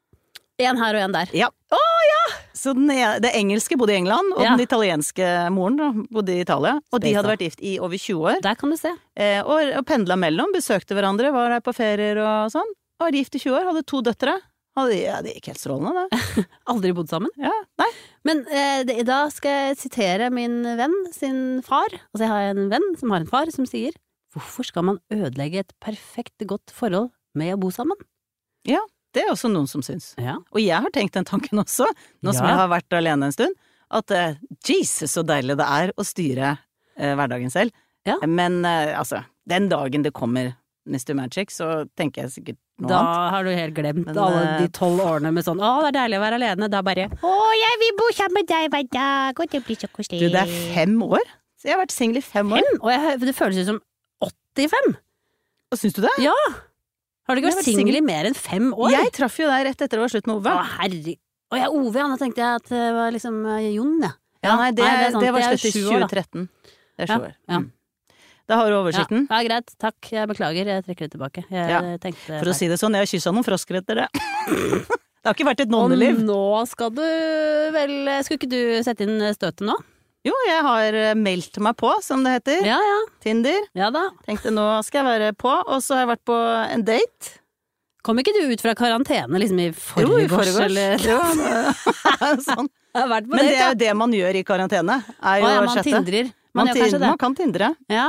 En her og en der. Ja. Så det engelske bodde i England, og den italienske moren da, bodde i Italia. Og de hadde vært gift i over 20 år. Der kan du se. Og pendla mellom, besøkte hverandre, var der på ferier og sånn. Og var gift i 20 år, hadde 2 døtre. Det gikk helt strålende, det. Aldri bodd sammen? Ja, nei. Men da skal jeg sitere min venn sin far. Altså jeg har en venn som har en far som sier: hvorfor skal man ødelegge et perfekt godt forhold med å bo sammen? Ja. Det er også noen som syns. Ja. Og jeg har tenkt den tanken også, nå som jeg har vært alene en stund, at Jesus, så deilig det er å styre hverdagen selv. Ja. Men altså, den dagen det kommer Mr. Magic, så tenker jeg sikkert noe annet. Da har du helt glemt alle de 12 årene med sånn, det er deilig å være alene, da bare, jeg vil bo sammen med deg hver dag, og det blir så koselig. Du, det er 5 år? Så jeg har vært single i 5 år. Og det føles ut som 85. Og syns du det? Ja. Har du ikke vært single i mer enn 5 år? Jeg traff jo deg rett etter det var slutt med Ove. Å, Ove, nå tenkte jeg at det var liksom Jon, Nei, det var slutt i 2013. Det er 7 år. Ja. Da har du oversikten. Ja, greit. Takk. Jeg beklager. Jeg trekker det tilbake. For å si det sånn, jeg har kysset noen frosker etter det. Det har ikke vært et nonneliv. Og nå skal du vel... Skulle ikke du sette inn støtet nå? Jo, jeg har meldt meg på, som det heter. Ja. Tinder. Ja da. Tenkte nå skal jeg være på, og så har jeg vært på en date. Kom ikke du ut fra karantene liksom i forgårs? Eller? Jo, sånn. Men det er jo det man gjør i karantene. Man tindrer. Man kan tindre. Ja.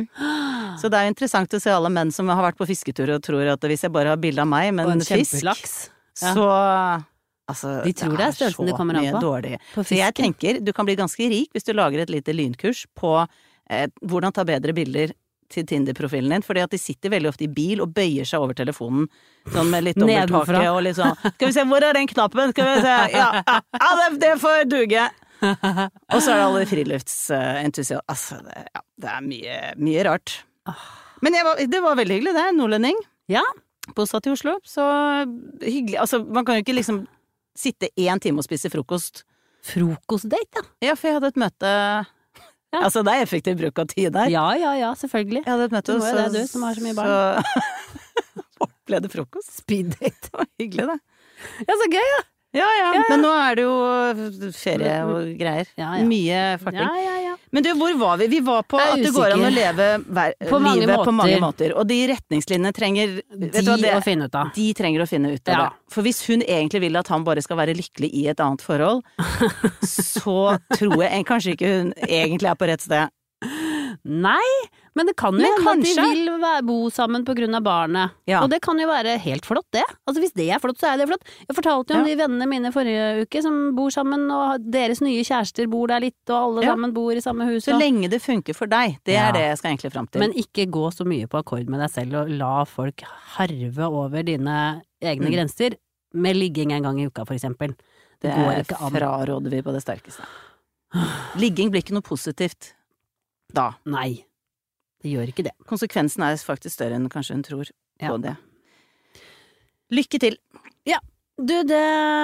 Så det er jo interessant å se alle menn som har vært på fisketur og tror at hvis jeg bare har bilde av meg, men fisk, så... Altså, de tror det er størrelsen det kommer an på. Dårlig. Så jeg tenker, du kan bli ganske rik hvis du lager et lite lynkurs på hvordan ta bedre bilder til Tinder-profilen din, fordi at de sitter veldig ofte i bil og bøyer seg over telefonen, sånn med litt dobbelthake og litt sånn, skal vi se, hvor er den knappen? Skal vi se, det får duge. Og så det alle friluftsentusiaster. Altså, det mye rart. Men det var veldig hyggelig det, nordlending. Ja. Bosatt i Oslo, så hyggelig. Altså, man kan jo ikke liksom sitte 1 time og spise frokost. Frokostdate, ja. Ja, for jeg hadde et møte... Ja. Altså, det effektiv bruk av tid der. Ja, selvfølgelig. Jeg hadde et møte, det må jo det du som har så mye barn. Så ble det frokost. Speeddate. Det var hyggelig, det. Ja, så gøy, ja. Ja. Men nå det jo ferie og greier. Ja. Mye farting. Ja. Men du, hvor var vi? Vi var på at det går an å leve livet på mange måter. Og de retningslinjene trenger å finne ut av. De trenger å finne ut av det. For hvis hun egentlig vil at han bare skal være lykkelig i et annet forhold, så tror jeg kanskje ikke hun egentlig på rett sted. Nei, men det kan jo hende at de vil bo sammen på grunn av barnet. Ja. Og det kan jo være helt flott, det. Altså hvis det flott, så det flott. Jeg fortalte jo om de vennene mine forrige uke som bor sammen, og deres nye kjærester bor der litt, og alle sammen bor i samme hus. Så lenge det funker for deg, det det jeg skal egentlig fram til. Men ikke gå så mye på akkord med deg selv, og la folk harve over dine egne grenser, med ligging en gang i uka, for eksempel. Det går ikke an. Fraråder vi på det sterkeste. Ligging blir ikke noe positivt. Da. Nei, det gjør ikke det. Konsekvensen faktisk større enn kanskje hun tror på det. Lykke til! Ja, du, det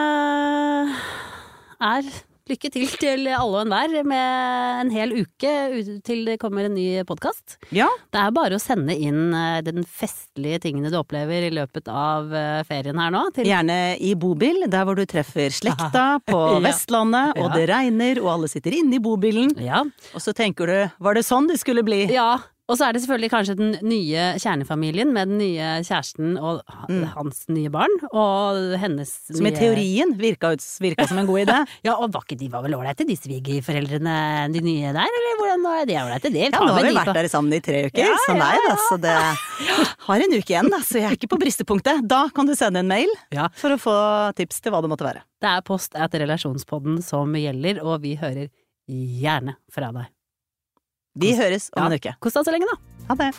lykke til alle og enhver med en hel uke til det kommer en ny podcast. Ja. Det bare å sende inn den festlige tingene du opplever i løpet av ferien her nå. Gjerne i bobil, der hvor du treffer slekta på Vestlandet, og det regner, og alle sitter inne i bobilen. Ja. Og så tenker du, var det sånn det skulle bli? Ja. Og så det selvfølgelig kanskje den nye kjernefamilien med den nye kjæresten og hans nye barn, og hennes nye... Som i teorien virka som en god idé. Ja, og de var vel ålreite, de svigerforeldrene, de nye der, eller hvordan var de ålreite? Ja, nå har vi vært der sammen i 3 uker, så nei da, så det har en uke igjen, så jeg ikke på bristepunktet. Da kan du sende en mail for å få tips til hva det måtte være. Det post@relasjonspodden som gjelder, og vi hører gjerne fra deg. Vi høres om en uke. Kos deg så lenge da. Ha det.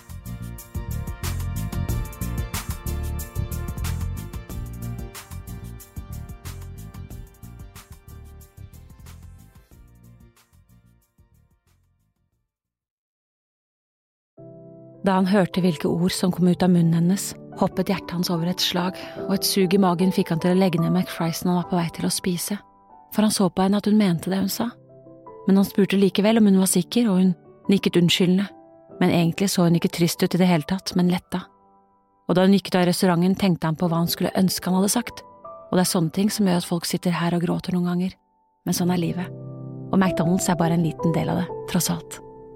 Da han hørte hvilke ord som kom ut av munnen hennes, hoppet hjertet hans over et slag, og et sug i magen fikk han til å legge ned McFriesen han var på vei til å spise. For han så på henne at hun mente det hun sa. Men han spurte likevel om hun var sikker, og hun nikket unnskyldende, men egentlig så hun ikke trist ut i det hele tatt, men letta. Og da hun gikk ut av restauranten, tenkte han på hva han skulle ønske han hadde sagt, og det sånne ting som gjør at folk sitter her og gråter noen ganger. Men sånn livet. Og McDonald's bare en liten del av det, tross alt.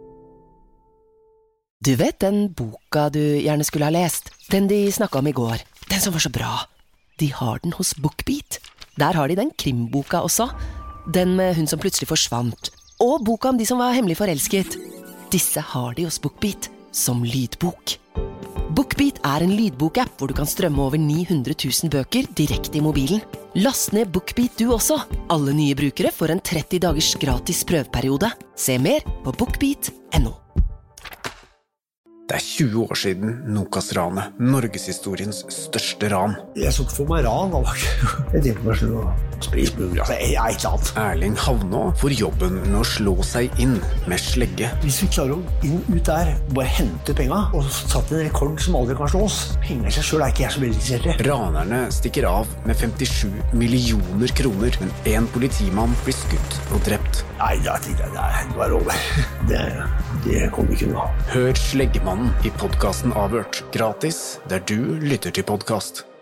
Du vet den boka du gjerne skulle ha lest? Den de snakket om i går. Den som var så bra. De har den hos BookBeat. Der har de den krimboka også. Den med hun som plutselig forsvant. Og boka om de som var hemmelig forelsket. Disse har de hos BookBeat som lydbok. BookBeat en lydbokapp hvor du kan strømme over 900 000 bøker direkte i mobilen. Last ned BookBeat du også. Alle nye brukere får en 30 dagers gratis prøveperiode. Se mer på bookbeat.no. Det 20 år siden Nokas-ranet, Norgeshistoriens største ran. Jeg så ikke for meg ran, da. Jeg tenkte meg selv å spise smugler. Altså, jeg ikke sant. Erling Havnå får jobben med å slå seg inn med slegge. Hvis vi klarer å inn ut der, bare hente penger, og satt en rekord som aldri kan slås. Penger i seg selv ikke jeg så veldig interessert i. Ranerne stikker av med 57 millioner kroner, men en politimann blir skutt og drept. Nei, da tenkte jeg, det var over. Det kom ikke noe. Hør Sleggemannen i podcasten Avhørt, gratis der du lytter til podcast.